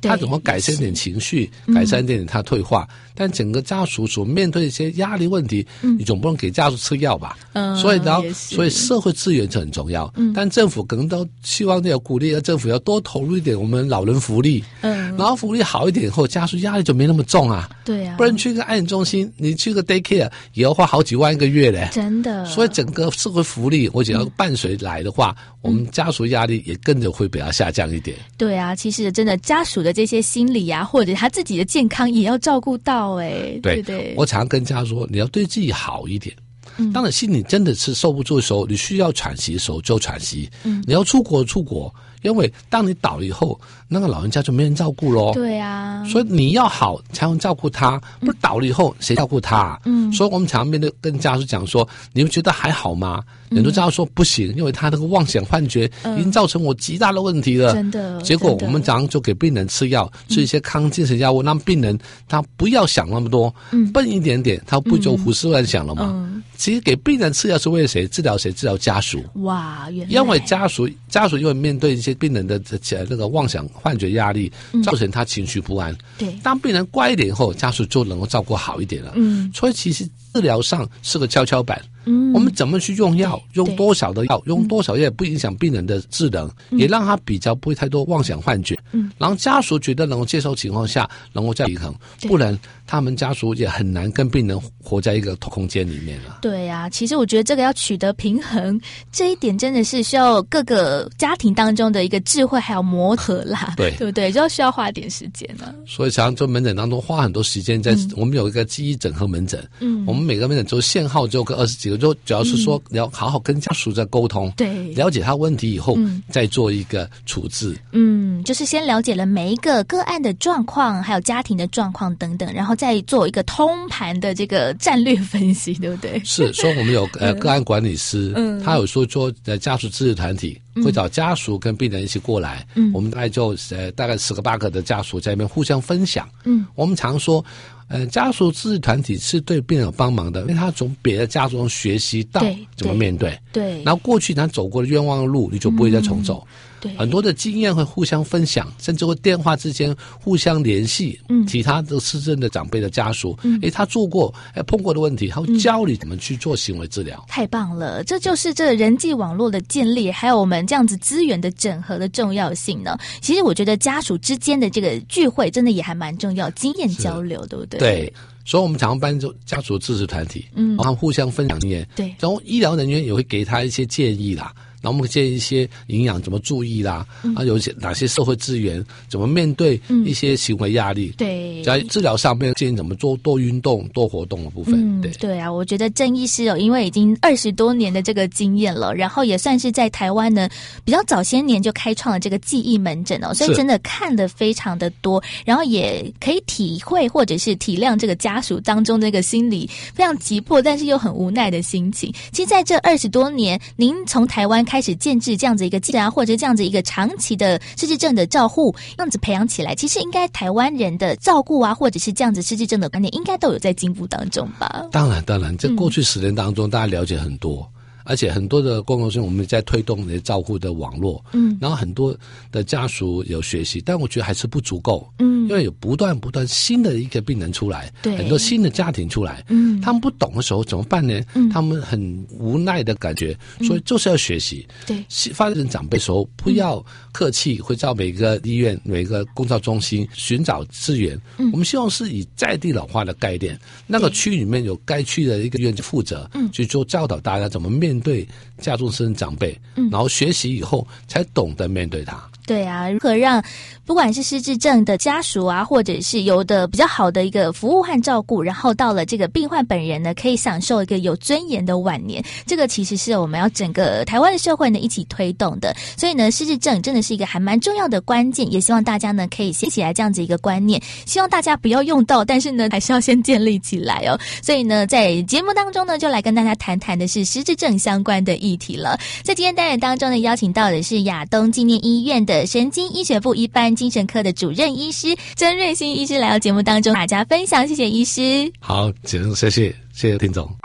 他怎么改善一点情绪，改善一点他退化，嗯、但整个家属所面对的一些压力问题，嗯、你总不能给家属吃药吧？嗯，所以然后所以社会资源是很重要，嗯，但政府可能都希望要鼓励，政府要多投入一点我们老人福利，嗯，然后福利好一点以后，家属压力就没那么重啊， 对啊， 不然去个安养中心，你去个 daycare 也要花好几万一个月嘞， 真的， 所以整个社会福利，我只要伴随来的话，嗯、我们家属压力也跟着会比较下降一点。 对啊，其实真的家属的这些心理啊，或者他自己的健康也要照顾到哎、欸，对不对？ 我常跟家属说，你要对自己好一点。嗯、当你心里真的是受不住的时候，你需要喘息的时候就喘息。嗯，你要出国出国，因为当你倒了以后，那个老人家就没人照顾咯。 对啊， 所以你要好才能照顾他，不是倒了以后谁照顾他、啊？嗯，所以我们常面对跟家属讲说，你们觉得还好吗？很多家属说不行，因为他那个妄想幻觉已经造成我极大的问题了。 真的， 结果我们常常就给病人吃药，吃一些抗精神药物，让病人他不要想那么多，嗯、笨一点点，他不就胡思乱想了吗？嗯、其实给病人吃药是为了谁？治疗谁？治疗家属。 哇，原来因为家属家属因为面对一些病人的那个妄想幻觉压力，造成他情绪不安。对、嗯，当病人乖一点以后，家属就能够照顾好一点了。嗯，所以其实治疗上是个跷跷板。嗯，我们怎么去用药，用多少的药，用多少药不影响病人的智能，嗯、也让他比较不会太多妄想幻觉。嗯，然后家属觉得能够接受情况下，能够再平衡，不然他们家属也很难跟病人活在一个空间里面了。 对啊，其实我觉得这个要取得平衡，这一点真的是需要各个家庭当中的一个智慧还有磨合啦。对，对不对？就要需要花点时间呢、啊。 所以常常做门诊当中花很多时间在、嗯、我们有一个记忆整合门诊，嗯，我们每个门诊都限号只有个二十几个。就主要是说你要好好跟家属在沟通，对，了解他问题以后，嗯、再做一个处置。 嗯，就是先了解了每一个个案的状况，还有家庭的状况等等，然后再做一个通盘的这个战略分析，对不对？ 是，所以我们有呃个案管理师，嗯，他有说做呃家属支持团体。会找家属跟病人一起过来，嗯，我们大概就呃大概十个八个的家属在那边互相分享，嗯，我们常说，呃，家属支持团体是对病人有帮忙的，因为他从别的家属中学习到怎么面对，对，对然后过去他走过的冤枉路，你就不会再重走。嗯对很多的经验会互相分享，甚至会电话之间互相联系。嗯，其他的失智的长辈的家属，嗯，诶，他做过，诶，碰过的问题，他会教你怎么去做行为治疗。 嗯、太棒了，这就是这人际网络的建立，还有我们这样子资源的整合的重要性呢。其实我觉得家属之间的这个聚会，真的也还蛮重要，经验交流，对不对？ 对。所以我们常常办就家属支持团体，嗯，然后互相分享经验，对，然后医疗人员也会给他一些建议啦。然后我们建议一些营养怎么注意啦，嗯、啊，有些哪些社会资源怎么面对一些行为压力，嗯、对，在治疗上面建议怎么做多运动、多活动的部分， 嗯、对对啊，我觉得郑医师哦，因为已经二十多年的这个经验了，然后也算是在台湾呢比较早些年就开创了这个记忆门诊哦，所以真的看得非常的多，然后也可以体会或者是体谅这个家属当中那个心理非常急迫，但是又很无奈的心情。其实在这二十多年，您从台湾开始建制这样子一个记啊，或者这样子一个长期的失智症的照护，这样子培养起来，其实应该台湾人的照顾啊，或者是这样子失智症的观念，应该都有在进步当中吧？ 当然，当然，在过去十年当中，嗯、大家了解很多。而且很多的公共性我们在推动的照顾的网络，嗯，然后很多的家属有学习，但我觉得还是不足够，嗯，因为有不断不断新的一个病人出来，对，很多新的家庭出来，嗯，他们不懂的时候怎么办呢？嗯，他们很无奈的感觉，所以就是要学习，对，发现长辈的时候不要客气，会到每个医院、每个公照中心寻找资源，嗯，我们希望是以在地老化的概念，那个区里面有该区的一个医院负责，嗯，去做教导大家怎么面。面对家中生长辈，嗯，然后学习以后才懂得面对他。 对啊，如何让不管是失智症的家属啊，或者是有的比较好的一个服务和照顾，然后到了这个病患本人呢，可以享受一个有尊严的晚年，这个其实是我们要整个台湾的社会呢一起推动的。所以呢，失智症真的是一个还蛮重要的关键，也希望大家呢可以先起来这样子一个观念，希望大家不要用到，但是呢还是要先建立起来哦。所以呢，在节目当中呢，就来跟大家谈谈的是失智症相关的议题了。在今天单元当中呢，邀请到的是亚东纪念医院的神经医学部一般精神科的主任医师曾瑞兴医师来到节目当中，大家分享，谢谢医师。 好，谢谢谢谢听众。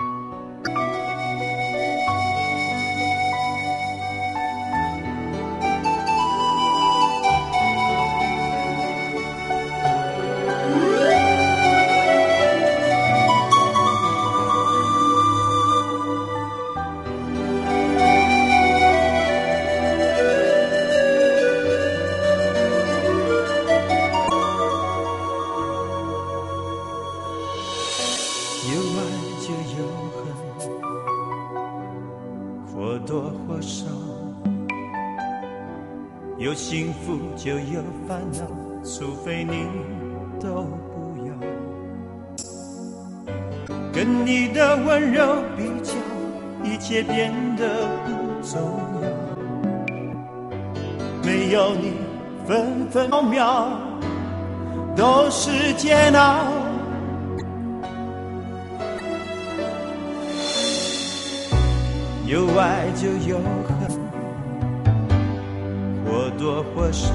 幸福就有烦恼，除非你都不要。跟你的温柔比较，一切变得不重要。没有你，分分秒秒都是煎熬。有爱就有恨，或多或少，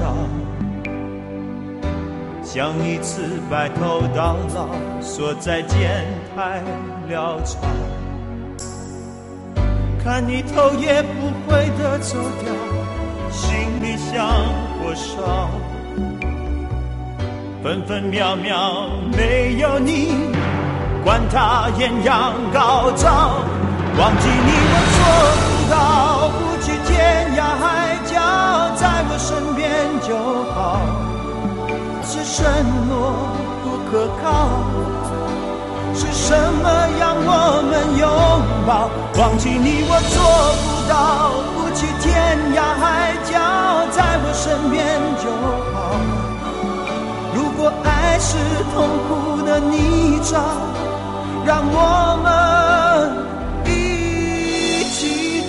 像一次白头到老，说再见太潦草。看你头也不回地走掉，心里像火烧。分分秒秒没有你，管它艳阳高照。忘记你我做不到，不去天涯海角，在我身边就好。是承诺不可靠，是什么让我们拥抱？忘记你我做不到，不去天涯海角，在我身边就好。如果爱是痛苦的泥沼，让我们一起逃。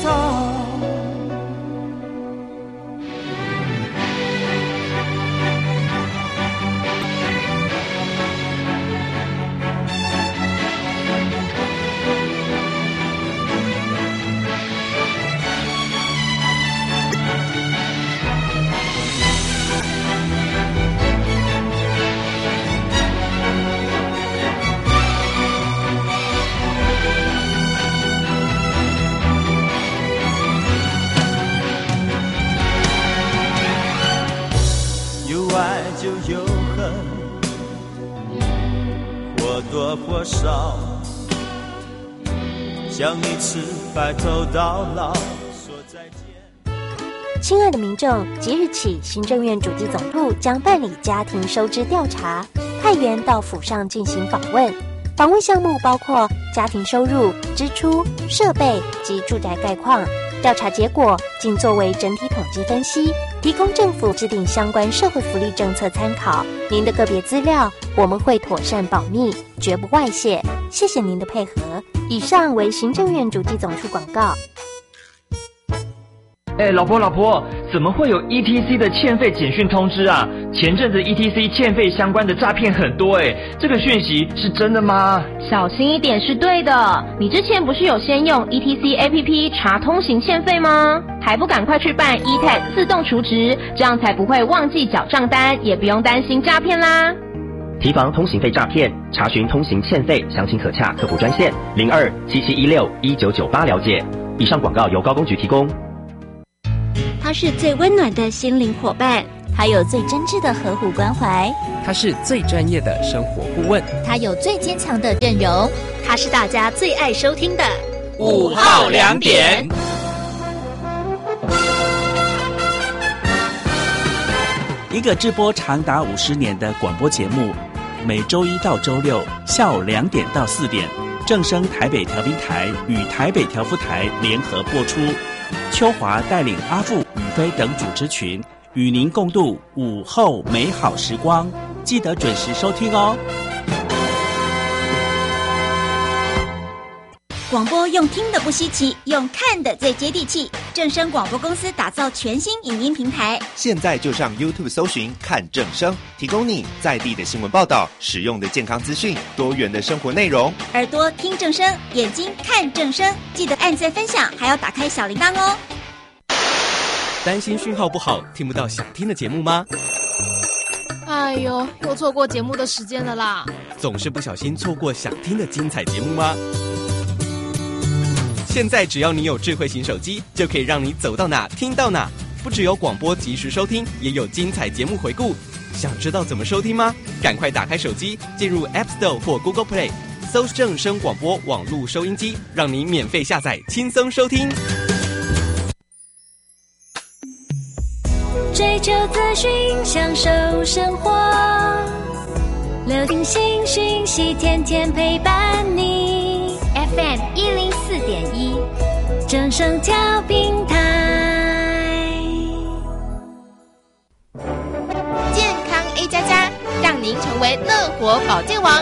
就有恨，或多或少，像一次白头到老，说再见。 亲爱的民众，即日起，行政院主计总处将办理家庭收支调查，派员到府上进行访问。访问项目包括家庭收入、支出、设备及住宅概况。调查结果仅作为整体统计分析，提供政府制定相关社会福利政策参考。您的个别资料我们会妥善保密，绝不外泄。谢谢您的配合。以上为行政院主计总处广告。 哎，老婆老婆，怎么会有 E T C 的欠费简讯通知啊？前阵子 E T C 欠费相关的诈骗很多哎，这个讯息是真的吗？ 小心一点是对的。你之前不是有先用 E T C A P P 查通行欠费吗？还不赶快去办 E T A X 自动储值，这样才不会忘记缴账单，也不用担心诈骗啦。 提防通行费诈骗，查询通行欠费，详情可洽客服专线零二七七一六一九九八了解。以上广告由高工局提供。 他是最温暖的心灵伙伴， 他有最真挚的呵护关怀， 他是最专业的生活顾问， 他有最坚强的阵容， 他是大家最爱收听的午后两点。 一个直播长达五十年的广播节目，每周一到周六下午两点到四点，正声台北调频台与台北调布台联合播出。秋华带领阿富、宇飞等主持群，与您共度午后美好时光，记得准时收听哦。 广播用听的不稀奇，用看的最接地气。正声广播公司打造全新影音平台， 现在就上 YouTube 搜寻看正声，提供你在地的新闻报道、实用的健康资讯、多元的生活内容。 耳朵听正声，眼睛看正声，记得按赞分享，还要打开小铃铛哦。 担心讯号不好，听不到想听的节目吗？ 哎呦，又错过节目的时间了啦！ 总是不小心错过想听的精彩节目吗？现在只要你有智慧型手机，就可以让你走到哪听到哪。不只有广播及时收听，也有精彩节目回顾。想知道怎么收听吗？赶快打开手机，进入 App Store 或 Google Play， 搜正声广播网络收音机，让你免费下载，轻松收听。 追求资讯，享受生活，流行新讯息，天天陪伴你。F M 一零四点一，正声调频台。 成为乐活保健王。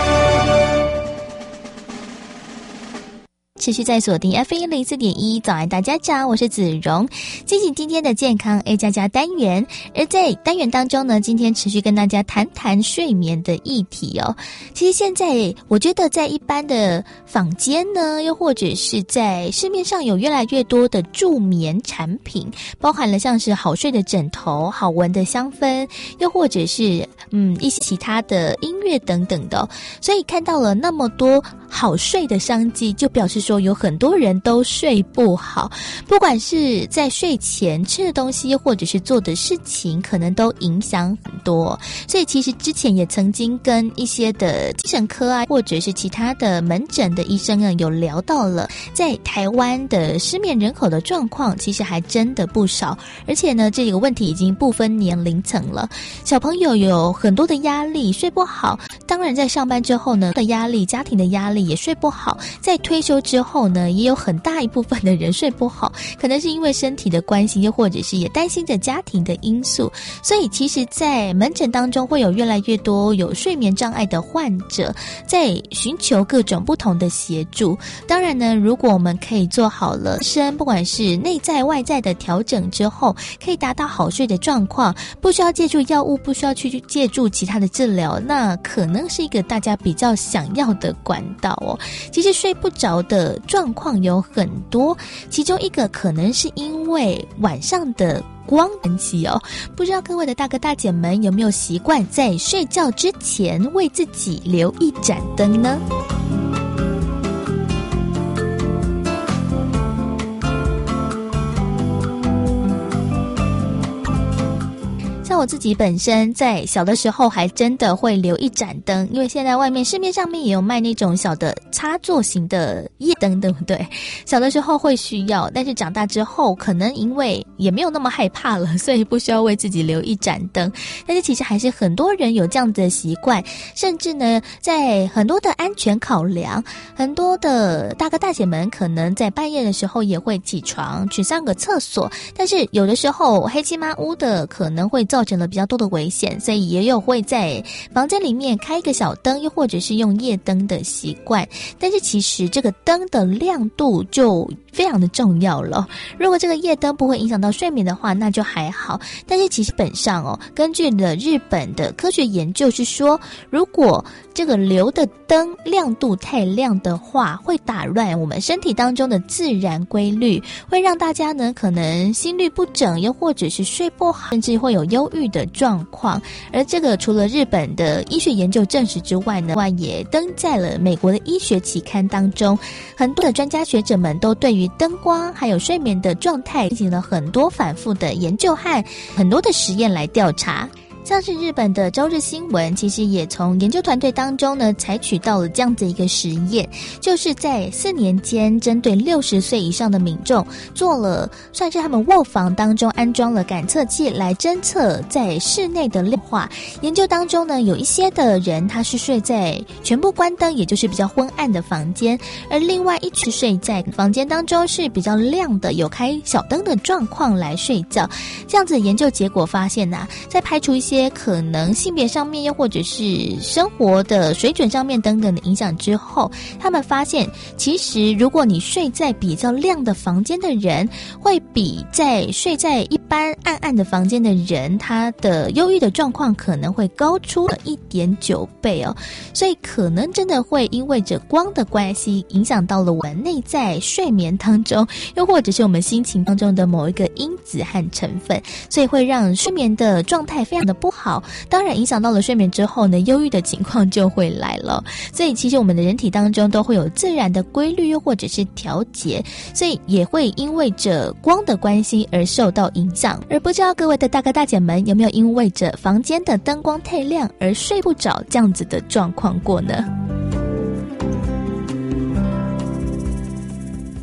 持续在锁定 F M 零四点一，早安大家早，我是子荣，进行今天的健康 A 加加单元。而在单元当中呢，今天持续跟大家谈谈睡眠的议题哦。其实现在我觉得在一般的坊间呢，又或者是在市面上有越来越多的助眠产品，包含了像是好睡的枕头、好闻的香氛，又或者是嗯一些其他的音乐等等的哦。所以看到了那么多好睡的商机，就表示说有很多人都睡不好，不管是在睡前吃的东西或者是做的事情，可能都影响很多。所以其实之前也曾经跟一些的精神科啊或者是其他的门诊的医生啊有聊到了，在台湾的失眠人口的状况其实还真的不少，而且呢这个问题已经不分年龄层了。小朋友有很多的压力，睡不好，当然在上班之后呢的压力，家庭的压力也睡不好，在退休之后呢也有很大一部分的人睡不好，可能是因为身体的关系，又或者是也担心着家庭的因素。所以其实在门诊当中会有越来越多有睡眠障碍的患者在寻求各种不同的协助。当然呢，如果我们可以做好了身不管是内在外在的调整之后，可以达到好睡的状况，不需要借助药物，不需要去借助其他的治疗，那可能是一个大家比较想要的管道哦。其实睡不着的状况有很多，其中一个可能是因为晚上的光关系哦。不知道各位的大哥大姐们有没有习惯在睡觉之前为自己留一盏灯呢？像我自己本身在小的时候还真的会留一盏灯，因为现在外面市面上面也有卖那种小的插座型的夜灯，对不对？小的时候会需要，但是长大之后可能因为也没有那么害怕了，所以不需要为自己留一盏灯。但是其实还是很多人有这样子的习惯，甚至呢在很多的安全考量，很多的大哥大姐们可能在半夜的时候也会起床去上个厕所，但是有的时候黑漆麻乌的可能会造成了比较多的危险，所以也有会在房间里面开一个小灯，又或者是用夜灯的习惯。但是其实这个灯的亮度就非常的重要了，如果这个夜灯不会影响到睡眠的话，那就还好。但是其实本上哦，根据了日本的科学研究是说，如果这个留的灯亮度太亮的话，会打乱我们身体当中的自然规律，会让大家呢可能心律不整，又或者是睡不好，甚至会有忧郁的状况。而这个除了日本的医学研究证实之外呢，外也登在了美国的医学期刊当中。很多的专家学者们都对于灯光还有睡眠的状态进行了很多反复的研究和很多的实验来调查。像是日本的朝日新闻其实也从研究团队当中呢采取到了这样子一个实验，就是在四年间针对六十岁以上的民众做了算是他们卧房当中安装了感测器来侦测在室内的亮化。研究当中呢，有一些的人他是睡在全部关灯，也就是比较昏暗的房间，而另外一群睡在房间当中是比较亮的，有开小灯的状况来睡觉。这样子的研究结果发现啊，在排除一些可能性别上面又或者是生活的水准上面等等的影响之后，他们发现其实如果你睡在比较亮的房间的人，会比在睡在一般暗暗的房间的人，他的忧郁的状况可能会高出了 一点九倍哦。所以可能真的会因为着光的关系影响到了我们内在睡眠当中，又或者是我们心情当中的某一个因子和成分，所以会让睡眠的状态非常的不好，当然影响到了睡眠之后呢，忧郁的情况就会来了。所以其实我们的人体当中都会有自然的规律又或者是调节，所以也会因为着光的关系而受到影响。而不知道各位的大哥大姐们有没有因为着房间的灯光太亮而睡不着这样子的状况过呢？像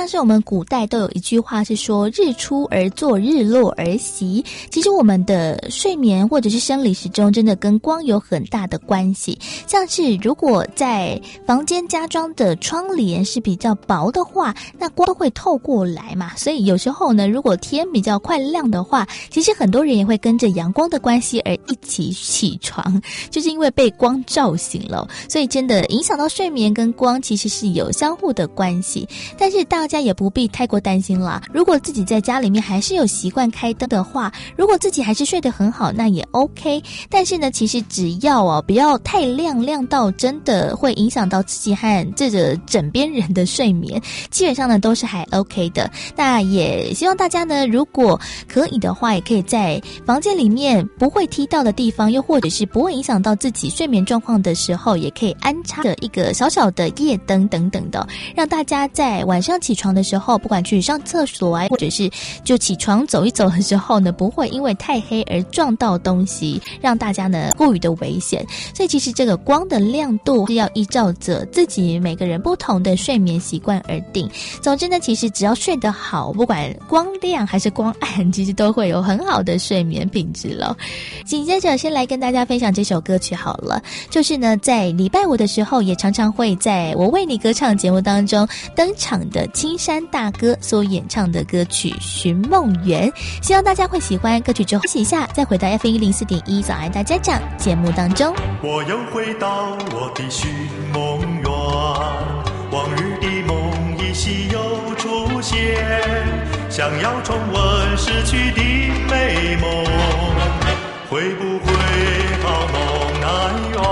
像是我们古代都有一句话是说日出而作，日落而息。其实我们的睡眠或者是生理时钟真的跟光有很大的关系。像是如果在房间加装的窗帘是比较薄的话，那光都会透过来嘛，所以有时候呢，如果天比较快亮的话，其实很多人也会跟着阳光的关系而一起起床，就是因为被光照醒了。所以真的影响到睡眠跟光其实是有相互的关系。但是大家也不必太过担心啦，如果自己在家里面还是有习惯开灯的话，如果自己还是睡得很好，那也 OK。 但是呢，其实只要哦不要太亮，亮到真的会影响到自己和这个枕边人的睡眠，基本上呢都是还 OK 的。那也希望大家呢，如果可以的话，也可以在房间里面不会踢到的地方，又或者是不会影响到自己睡眠状况的时候，也可以安插着一个小小的夜灯等等的，让大家在晚上起床的时候，不管去上厕所啊，或者是就起床走一走的时候呢，不会因为太黑而撞到东西，让大家呢过于的危险。所以其实这个光的亮度是要依照着自己每个人不同的睡眠习惯而定。总之呢，其实只要睡得好，不管光亮还是光暗，其实都会有很好的睡眠品质了。紧接着先来跟大家分享这首歌曲好了，就是呢在礼拜五的时候也常常会在我为你歌唱节目当中登场的青山大哥所演唱的歌曲《寻梦园》，希望大家会喜欢。歌曲之后休息一下，再回到 F M 一零四点一早安大家讲节目当中。 我又回到我的寻梦园，往日的梦依稀又出现，想要重温逝去的美梦，会不会好梦难圆？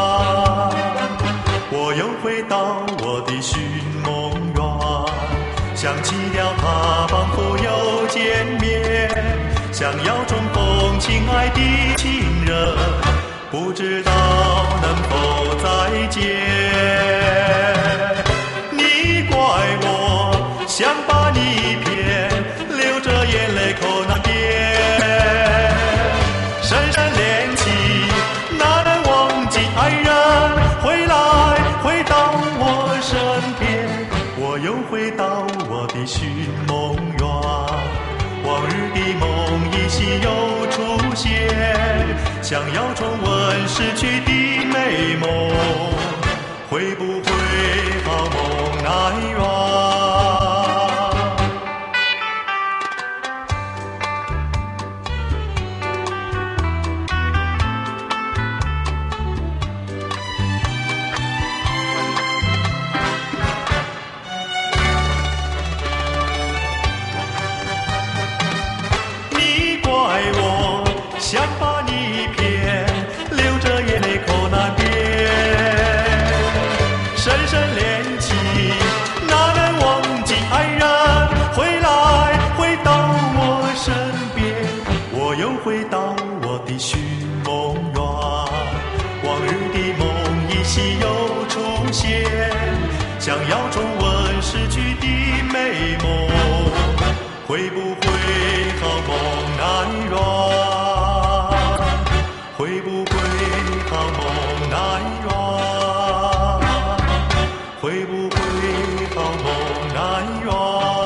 我又回到我的寻梦园，想起了他仿佛又见面，想要重逢亲爱的情人，不知道能否再见。你怪我想把你骗，流着眼泪口难辨，深深恋情哪能忘记爱人，回来回到我身边。我又回到我的寻梦园，往日的梦依稀又出现，想要重温逝去的美梦，会不会好梦难圆？想把你骗，流着眼泪口难辨，深深恋情哪能忘记爱人，回来回到我身边。我又回到我的寻梦园，往日的梦依稀又出现，想要重温逝去的美梦，会不会好梦难圆？会不会好梦难圆？会不会好梦难圆？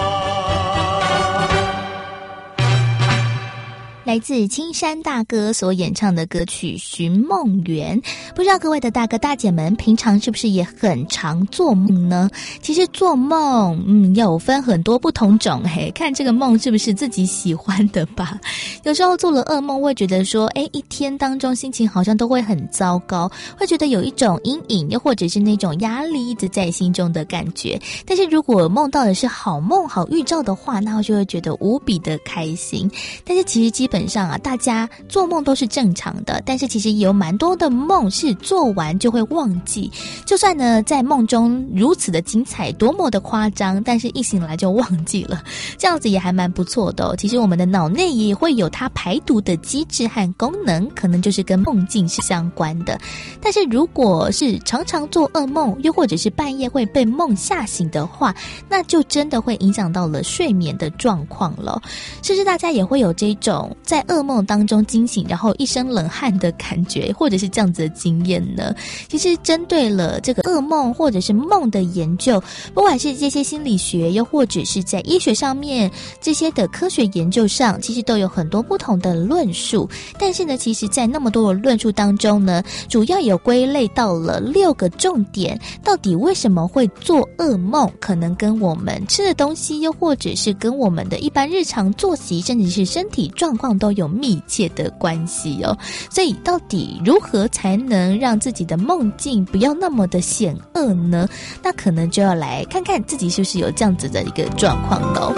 来自青山大哥所演唱的歌曲《寻梦园》，不知道各位的大哥大姐们平常是不是也很常做梦呢？其实做梦嗯，有分很多不同种，嘿，看这个梦是不是自己喜欢的吧。有时候做了噩梦会觉得说，诶，一天当中心情好像都会很糟糕，会觉得有一种阴影，又或者是那种压力一直在心中的感觉。但是如果梦到的是好梦好预兆的话，那我就会觉得无比的开心。但是其实基本上啊，大家做梦都是正常的，但是其实有蛮多的梦是做完就会忘记，就算呢在梦中如此的精彩，多么的夸张，但是一醒来就忘记了，这样子也还蛮不错的哦。其实我们的脑内也会有它排毒的机制和功能，可能就是跟梦境是相关的。但是如果是常常做噩梦，又或者是半夜会被梦吓醒的话，那就真的会影响到了睡眠的状况了。甚至大家也会有这种在噩梦当中惊醒，然后一身冷汗的感觉，或者是这样子的经验呢？其实针对了这个噩梦或者是梦的研究，不管是这些心理学，又或者是在医学上面这些的科学研究上，其实都有很多不同的论述。但是呢，其实在那么多的论述当中呢，主要有归类到了六个重点，到底为什么会做噩梦，可能跟我们吃的东西，又或者是跟我们的一般日常作息，甚至是身体状况都有密切的关系哦。所以到底如何才能让自己的梦境不要那么的险恶呢？那可能就要来看看自己是不是有这样子的一个状况咯。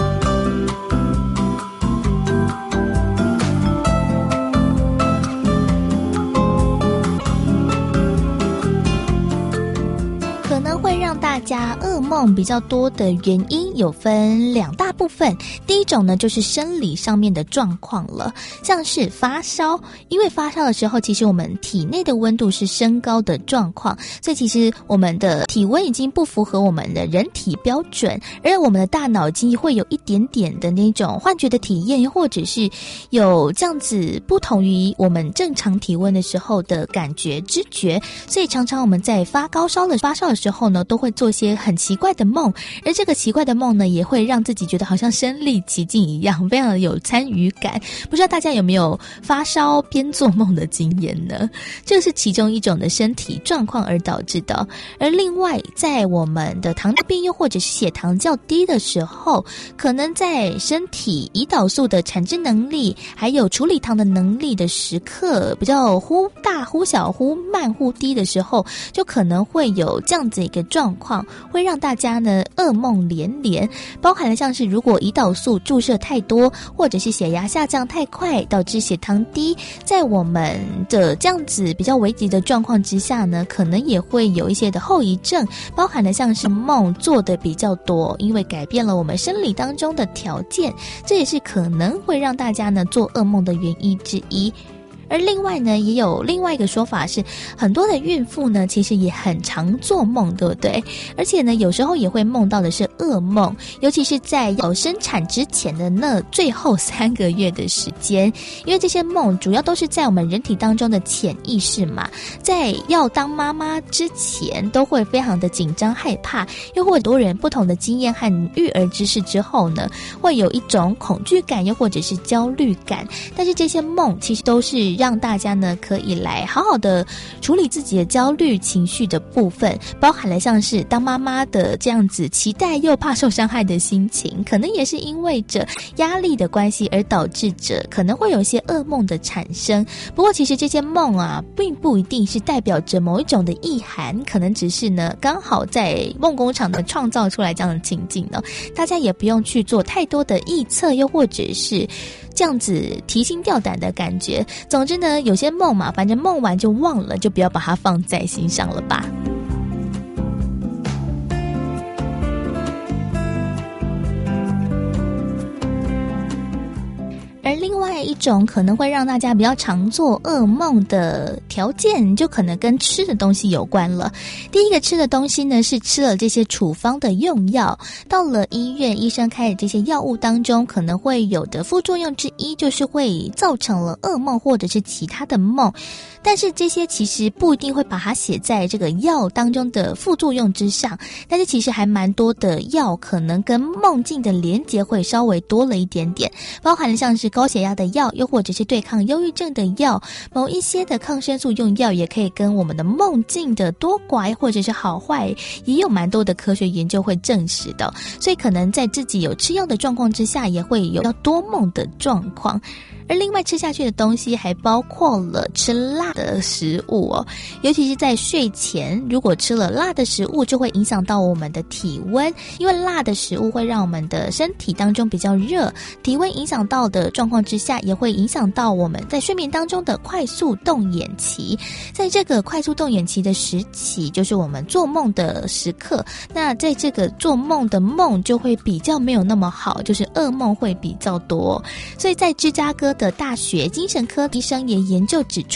可能会让大家噩梦比较多的原因有分两大部分。第一种呢，就是生理上面的状况了，像是发烧，因为发烧的时候，其实我们体内的温度是升高的状况，所以其实我们的体温已经不符合我们的人体标准，而我们的大脑已经会有一点点的那种幻觉的体验，或者是有这样子不同于我们正常体温的时候的感觉知觉，所以常常我们在发高烧的发烧的时候呢，都会做一些很奇怪的梦，而这个奇怪的梦呢，也会让自己觉得好像身临其境一样，非常的有参与感。不知道大家有没有发烧边做梦的经验呢？这是其中一种的身体状况而导致的。而另外，在我们的糖尿病又或者是血糖较低的时候，可能在身体胰岛素的产生能力，还有处理糖的能力的时刻比较忽大忽小忽慢忽低的时候，就可能会有这样子一个状况，会让大家呢噩梦连连，包含了像是如果胰岛素注射太多，或者是血压下降太快导致血糖低，在我们的这样子比较危急的状况之下呢，可能也会有一些的后遗症，包含了像是梦做的比较多，因为改变了我们生理当中的条件，这也是可能会让大家呢做噩梦的原因之一。而另外呢，也有另外一个说法是，很多的孕妇呢，其实也很常做梦，对不对？而且呢，有时候也会梦到的是噩梦，尤其是在要生产之前的那最后三个月的时间，因为这些梦主要都是在我们人体当中的潜意识嘛，在要当妈妈之前都会非常的紧张害怕，又或者很多人不同的经验和育儿知识之后呢，会有一种恐惧感，又或者是焦虑感，但是这些梦其实都是让大家呢可以来好好的处理自己的焦虑情绪的部分，包含了像是当妈妈的这样子期待又怕受伤害的心情，可能也是因为着压力的关系而导致着可能会有一些噩梦的产生。不过其实这些梦啊并不一定是代表着某一种的意涵，可能只是呢刚好在梦工厂的创造出来这样的情境呢，大家也不用去做太多的臆测，又或者是这样子提心吊胆的感觉。总之呢，有些梦嘛，反正梦完就忘了，就不要把它放在心上了吧。而另外一种可能会让大家比较常做噩梦的条件，就可能跟吃的东西有关了。第一个吃的东西呢，是吃了这些处方的用药，到了医院，医生开的这些药物当中，可能会有的副作用之一，就是会造成了噩梦或者是其他的梦。但是这些其实不一定会把它写在这个药当中的副作用之上，但是其实还蛮多的药可能跟梦境的连结会稍微多了一点点，包含了像是高血压的药，又或者是对抗忧郁症的药，某一些的抗生素用药也可以跟我们的梦境的多寡或者是好坏也有蛮多的科学研究会证实的，所以可能在自己有吃药的状况之下，也会有要多梦的状况。而另外吃下去的东西还包括了吃辣的食物哦，尤其是在睡前，如果吃了辣的食物，就会影响到我们的体温，因为辣的食物会让我们的身体当中比较热，体温影响到的状况之下，也会影响到我们在睡眠当中的快速动眼期。在这个快速动眼期的时期，就是我们做梦的时刻，那在这个做梦的梦就会比较没有那么好，就是噩梦会比较多。所以在芝加哥的大学精神科医生也研究指出，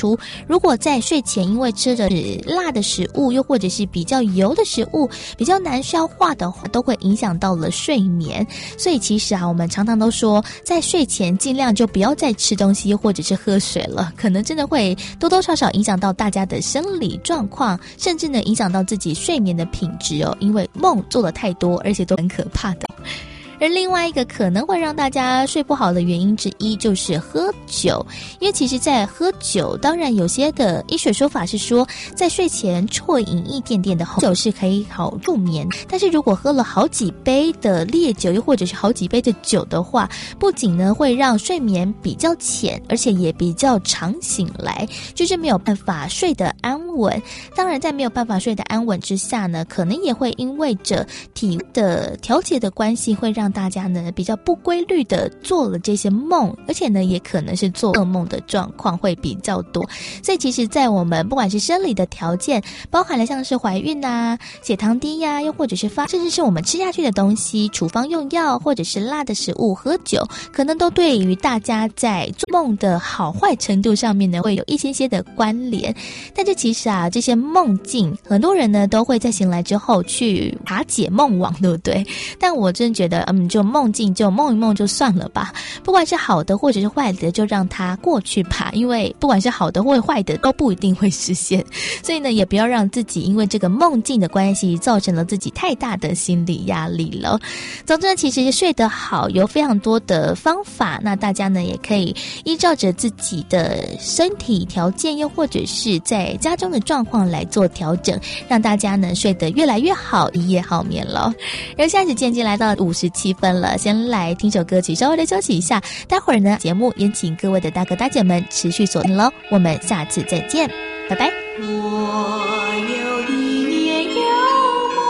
如果在睡前因为吃的是辣的食物，又或者是比较油的食物，比较难消化的话，都会影响到了睡眠。所以其实啊，我们常常都说，在睡前尽量就不要再吃东西，或者是喝水了，可能真的会多多少少影响到大家的生理状况，甚至呢影响到自己睡眠的品质哦，因为梦做的太多，而且都很可怕的。而另外一个可能会让大家睡不好的原因之一就是喝酒，因为其实在喝酒，当然有些的医学说法是说，在睡前啜饮一点点的红酒是可以好入眠，但是如果喝了好几杯的烈酒，又或者是好几杯的酒的话，不仅呢会让睡眠比较浅，而且也比较常醒来，就是没有办法睡得安稳。当然在没有办法睡得安稳之下呢，可能也会因为着体的调节的关系，会让大家呢比较不规律的做了这些梦，而且呢也可能是做噩梦的状况会比较多。所以其实在我们不管是生理的条件，包含了像是怀孕啊、血糖低呀、啊，又或者是发甚至是我们吃下去的东西、处方用药，或者是辣的食物、喝酒，可能都对于大家在做梦的好坏程度上面呢会有一些些的关联。但是其实啊，这些梦境很多人呢都会在醒来之后去爬解梦网，对不对？但我真的觉得嗯，就梦境就梦一梦就算了吧，不管是好的或者是坏的，就让它过去吧，因为不管是好的或坏的都不一定会实现。所以呢，也不要让自己因为这个梦境的关系造成了自己太大的心理压力了。总之呢，其实睡得好有非常多的方法，那大家呢也可以依照着自己的身体条件，又或者是在家中的状况来做调整，让大家呢睡得越来越好，一夜好眠了。然后现在时间已经来到五十七分了，先来听首歌曲稍微的休息一下，待会儿呢节目也请各位的大哥大姐们持续锁定咯，我们下次再见，拜拜。 我有一年有梦，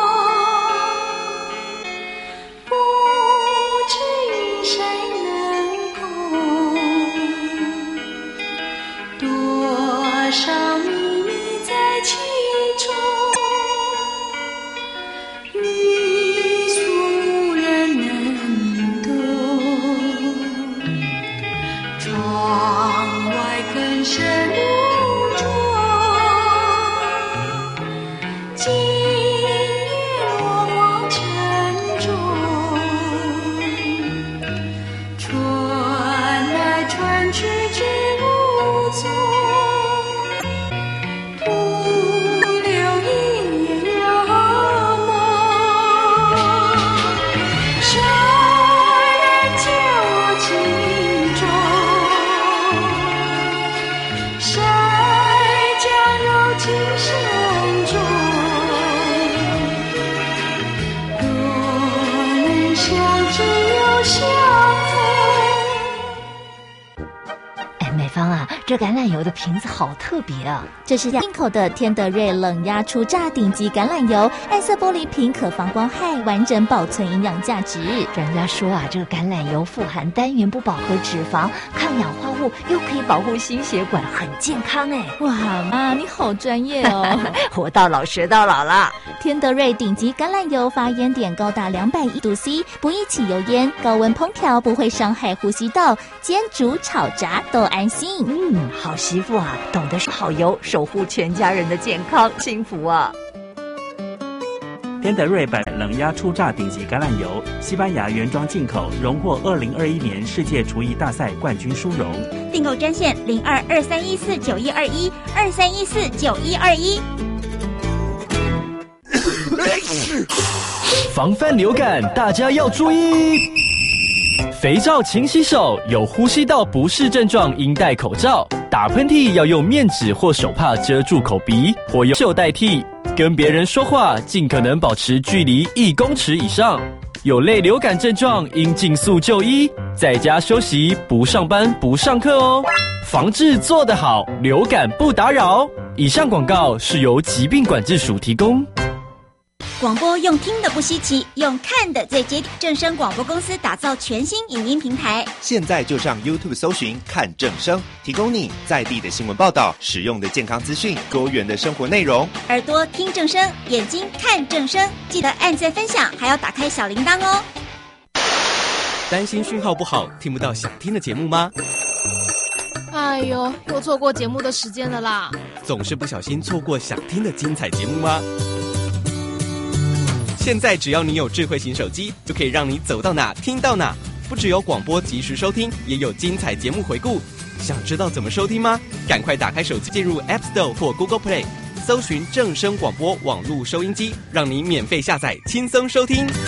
不知与谁能共，多少秘密在其中，欲诉无人能懂，窗外更深雾中，今夜落黄尘中，传来传去知无踪，徒留一夜遥梦。谁人借我情衷？谁将柔情深重？若能相知又相逢。 哎，美芳啊，这橄榄油的瓶子好特别啊！ 这是进口的天德瑞冷压初榨顶级橄榄油，暗色玻璃瓶可防光害，完整保存营养价值。 人家说啊，这个橄榄油富含单元不饱和脂肪，抗氧化物，又可以保护心血管，很健康哎！ 哇妈，你好专业哦！ 活到老学到老啦！ 天德瑞顶级橄榄油发烟点高达两百一度 C， 不易起油烟，高温烹调不会伤害呼吸道，煎煮炒炸都安心。 嗯，好媳妇啊，懂得是好油，守护全家人的健康，幸福啊！ 天德瑞版冷压初榨顶级橄榄油，西班牙原装进口，荣获二零二一年世界厨艺大赛冠军殊荣。 订购专线零二二三一四九一二一二三一四九一二一。 防范流感，大家要注意。肥皂勤洗手，有呼吸道不适症状应戴口罩。打喷嚏要用面纸或手帕遮住口鼻，或用袖代替。跟别人说话尽可能保持距离一公尺以上。有类流感症状应尽速就医，在家休息，不上班不上课哦。防治做得好，流感不打扰。以上广告是由疾病管制署提供。 广播用听的不稀奇，用看的最接地。正声广播公司打造全新影音平台， 现在就上 YouTube 搜寻看正声，提供你在地的新闻报道、实用的健康资讯、多元的生活内容。 耳朵听正声，眼睛看正声，记得按赞分享，还要打开小铃铛哦。 担心讯号不好，听不到想听的节目吗？ 哎呦，又错过节目的时间了啦！ 总是不小心错过想听的精彩节目吗？现在只要你有智慧型手机，就可以让你走到哪听到哪。不只有广播及时收听，也有精彩节目回顾。想知道怎么收听吗？赶快打开手机，进入 App Store 或 Google Play， 搜寻正声广播网络收音机，让你免费下载，轻松收听。